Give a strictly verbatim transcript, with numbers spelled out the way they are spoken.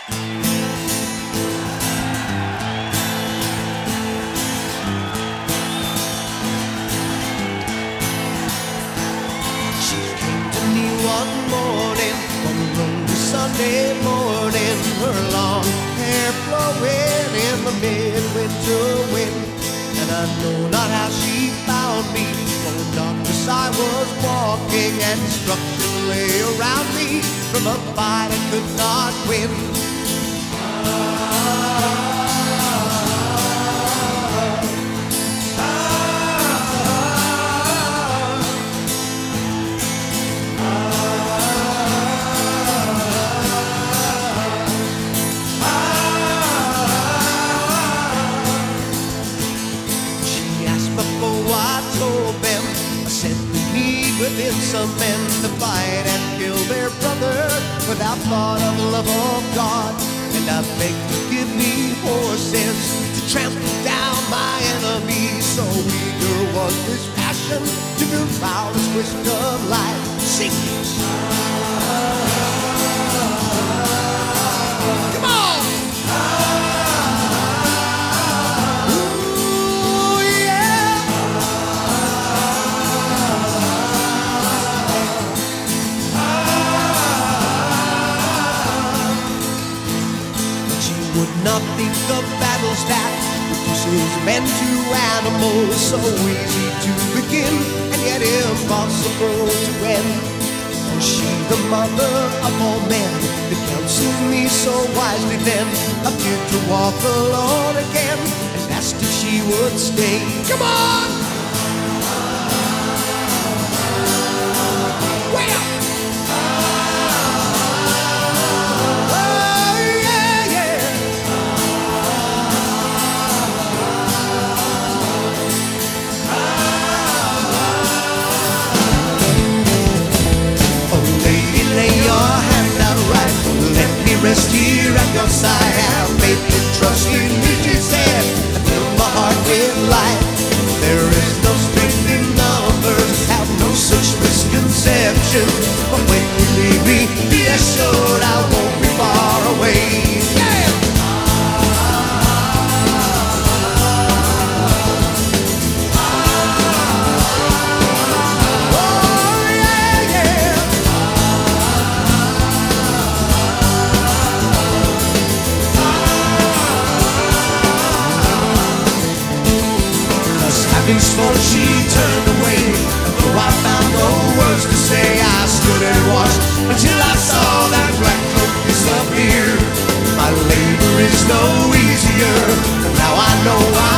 She came to me one morning, on a lonely Sunday morning, her long hair blowing in the midwinter wind. And I know not how she found me, for in darkness I was walking, and destruction lay around me from a fight I could not win. Within some men to fight and kill their brother without thought of the love of God. And I beg to give me horses to trample down my enemies. So eager was this passion to do foulest wisdom life. Sing it. Come on! Would not think of battles that reduces men to animals, so easy to begin and yet impossible to end. For she, the mother of all men, that counseled me so wisely then, appeared to walk alone again and asked if she would stay. Come on! Way up! Rest here at your side, have faith and trust in me, she said, and fill my heart with light. There is no strength in numbers, have no such misconception. But when you leave me, be assured I won't be far away. Yeah! So she turned away, and though I found no words to say, I stood and watched until I saw that black cloak disappear. My labor is no easier, and now I know I